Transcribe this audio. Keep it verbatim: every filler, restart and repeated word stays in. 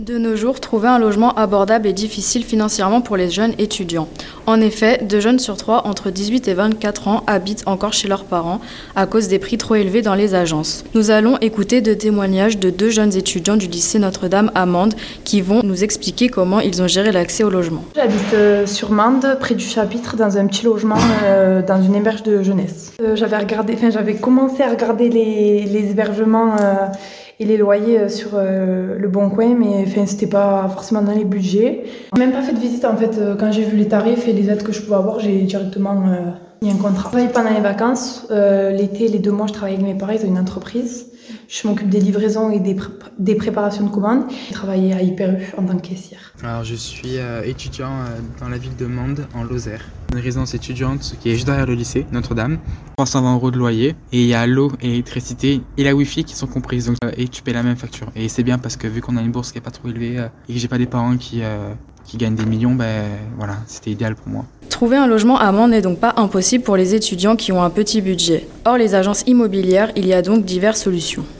De nos jours, trouver un logement abordable est difficile financièrement pour les jeunes étudiants. En effet, deux jeunes sur trois entre dix-huit et vingt-quatre ans habitent encore chez leurs parents à cause des prix trop élevés dans les agences. Nous allons écouter deux témoignages de deux jeunes étudiants du lycée Notre-Dame à Mende qui vont nous expliquer comment ils ont géré l'accès au logement. J'habite euh, sur Mende, près du Chapitre, dans un petit logement, euh, dans une héberge de jeunesse. Euh, j'avais regardé, enfin, j'avais commencé à regarder les, les hébergements euh, et les loyers sur euh, le Bon Coin, mais enfin, c'était pas forcément dans les budgets. J'ai même pas fait de visite en fait. Quand j'ai vu les tarifs et les aides que je pouvais avoir, j'ai directement euh, mis un contrat. Je travaille pendant les vacances. Euh, l'été, les deux mois, je travaille avec mes parents, ils ont une entreprise. Je m'occupe des livraisons et des, pré- des préparations de commandes. J'ai travaillé à Hyper U en tant que caissière. Alors je suis euh, étudiant euh, dans la ville de Mende, en Lozère. Une résidence étudiante qui est juste derrière le lycée Notre-Dame. trois cent vingt euros de loyer. Et il y a l'eau et l'électricité et la wifi qui sont comprises. Donc, euh, et tu paies la même facture. Et c'est bien parce que vu qu'on a une bourse qui n'est pas trop élevée euh, et que j'ai pas des parents qui, euh, qui gagnent des millions, ben voilà, c'était idéal pour moi. Trouver un logement à Mende n'est donc pas impossible pour les étudiants qui ont un petit budget. Hors les agences immobilières, il y a donc diverses solutions.